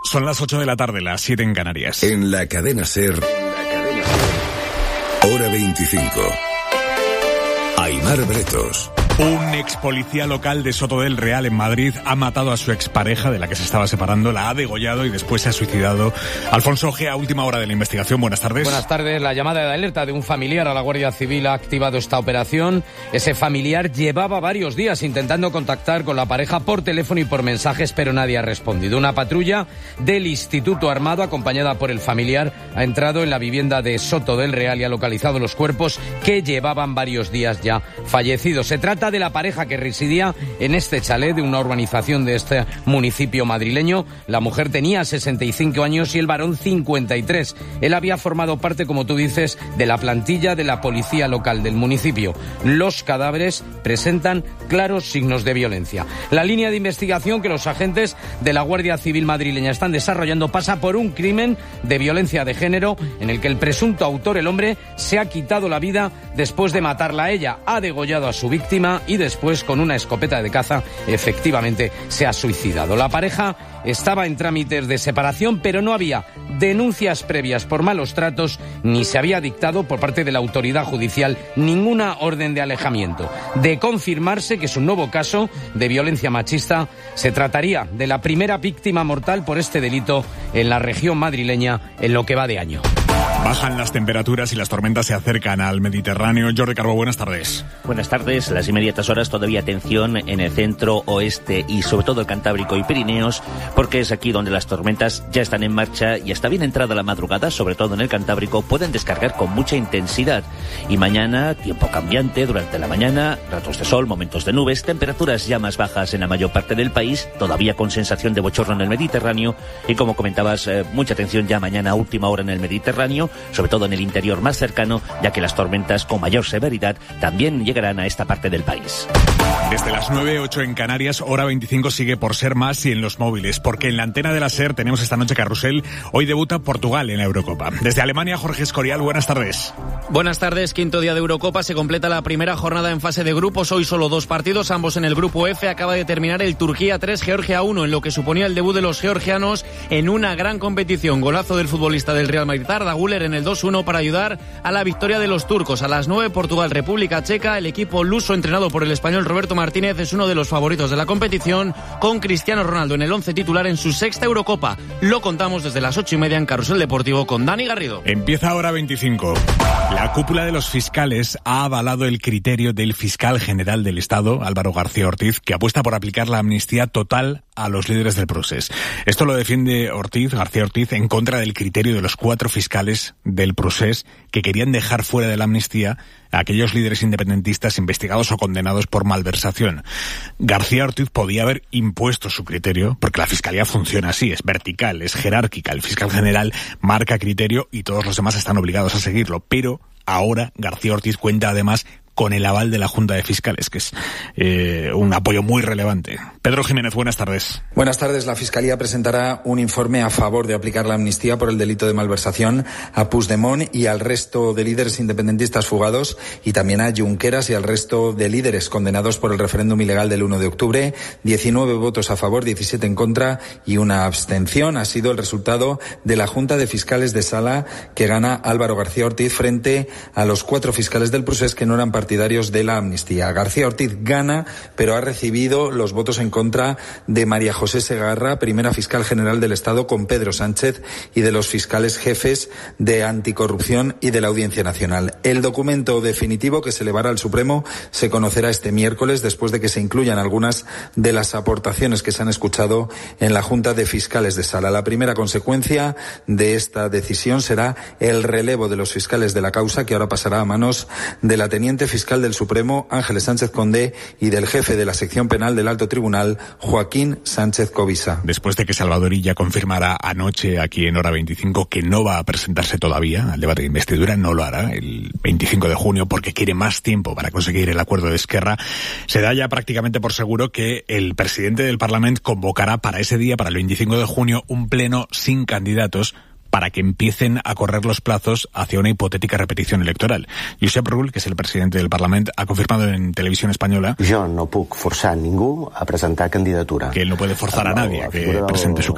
Son las 8 de la tarde, las 7 en Canarias. En la cadena SER, hora 25. Aimar Bretos. Un ex policía local de Soto del Real, en Madrid, ha matado a su expareja, de la que se estaba separando, la ha degollado y después se ha suicidado. Alfonso G., a última hora de la investigación. Buenas tardes. Buenas tardes. La llamada de alerta de un familiar a la Guardia Civil ha activado esta operación. Ese familiar llevaba varios días intentando contactar con la pareja por teléfono y por mensajes, pero nadie ha respondido. Una patrulla del Instituto Armado, acompañada por el familiar, ha entrado en la vivienda de Soto del Real y ha localizado los cuerpos que llevaban varios días ya fallecidos. Se trata de la pareja que residía en este chalet de una urbanización de este municipio madrileño. La mujer tenía 65 años y el varón 53. Él había formado parte, como tú dices, de la plantilla de la policía local del municipio. Los cadáveres presentan claros signos de violencia. La línea de investigación que los agentes de la Guardia Civil madrileña están desarrollando pasa por un crimen de violencia de género en el que el presunto autor, el hombre, se ha quitado la vida después de matarla a ella. Ha degollado a su víctima y después, con una escopeta de caza, efectivamente se ha suicidado. La pareja estaba en trámites de separación, pero no había denuncias previas por malos tratos ni se había dictado por parte de la autoridad judicial ninguna orden de alejamiento. De confirmarse que es un nuevo caso de violencia machista, se trataría de la primera víctima mortal por este delito en la región madrileña en lo que va de año. Bajan las temperaturas y las tormentas se acercan al Mediterráneo. Jordi Carbó, buenas tardes. Buenas tardes. Las inmediatas horas todavía atención en el centro, oeste y sobre todo el Cantábrico y Pirineos, porque es aquí donde las tormentas ya están en marcha y hasta bien entrada la madrugada, sobre todo en el Cantábrico, pueden descargar con mucha intensidad. Y mañana, tiempo cambiante durante la mañana, ratos de sol, momentos de nubes, temperaturas ya más bajas en la mayor parte del país, todavía con sensación de bochorno en el Mediterráneo y, como comentabas, mucha atención ya mañana a última hora en el Mediterráneo, sobre todo en el interior más cercano, ya que las tormentas con mayor severidad también llegarán a esta parte del país. Desde las 9:08 en Canarias, hora 25 sigue por ser más y en los móviles, porque en la antena de la SER tenemos esta noche carrusel. Hoy debuta Portugal en la Eurocopa. Desde Alemania, Jorge Escorial, buenas tardes. Buenas tardes, quinto día de Eurocopa, se completa la primera jornada en fase de grupos, hoy solo 2 partidos, ambos en el grupo F. Acaba de terminar el Turquía 3, Georgia 1, en lo que suponía el debut de los georgianos en una gran competición. Golazo del futbolista del Real Madrid, Arda Güler, en el 2-1 para ayudar a la victoria de los turcos. A las 9, Portugal, República Checa. El equipo luso, entrenado por el español Roberto Martínez, es uno de los favoritos de la competición, con Cristiano Ronaldo en el 11 titular en su 6ª Eurocopa. Lo contamos desde las 8:30 en Carrusel Deportivo con Dani Garrido. Empieza ahora 25. La cúpula de los fiscales ha avalado el criterio del fiscal general del Estado, Álvaro García Ortiz, que apuesta por aplicar la amnistía total a los líderes del Procés. Esto lo defiende García Ortiz, en contra del criterio de los 4 fiscales del Procés que querían dejar fuera de la amnistía a aquellos líderes independentistas investigados o condenados por malversación. García Ortiz podía haber impuesto su criterio, porque la Fiscalía funciona así, es vertical, es jerárquica. El fiscal general marca criterio y todos los demás están obligados a seguirlo, pero ahora García Ortiz cuenta además con el aval de la Junta de Fiscales, que es un apoyo muy relevante. Pedro Jiménez, buenas tardes. Buenas tardes. La Fiscalía presentará un informe a favor de aplicar la amnistía por el delito de malversación a Puigdemont y al resto de líderes independentistas fugados, y también a Junqueras y al resto de líderes condenados por el referéndum ilegal del 1 de octubre. 19 votos a favor, 17 en contra y una abstención. Ha sido el resultado de la Junta de Fiscales de Sala, que gana Álvaro García Ortiz frente a los 4 fiscales del Procés que no eran partidarios de la amnistía. García Ortiz gana, pero ha recibido los votos en contra de María José Segarra, primera fiscal general del Estado, con Pedro Sánchez, y de los fiscales jefes de Anticorrupción y de la Audiencia Nacional. El documento definitivo, que se elevará al Supremo, se conocerá este miércoles, después de que se incluyan algunas de las aportaciones que se han escuchado en la Junta de Fiscales de Sala. La primera consecuencia de esta decisión será el relevo de los fiscales de la causa, que ahora pasará a manos de la teniente fiscal del Supremo, Ángeles Sánchez Condé, y del jefe de la sección penal del Alto Tribunal, Joaquín Sánchez Covisa. Después de que Salvador Illa confirmara anoche aquí en Hora 25 que no va a presentarse todavía al debate de investidura, no lo hará el 25 de junio porque quiere más tiempo para conseguir el acuerdo de Esquerra, se da ya prácticamente por seguro que el presidente del Parlamento convocará para ese día, para el 25 de junio, un pleno sin candidatos, para que empiecen a correr los plazos hacia una hipotética repetición electoral. Josep Rull, que es el presidente del Parlament, ha confirmado en Televisión Española jo no puc forçar ningú a presentar candidatura. Que él no puede forzar a nadie a que presente su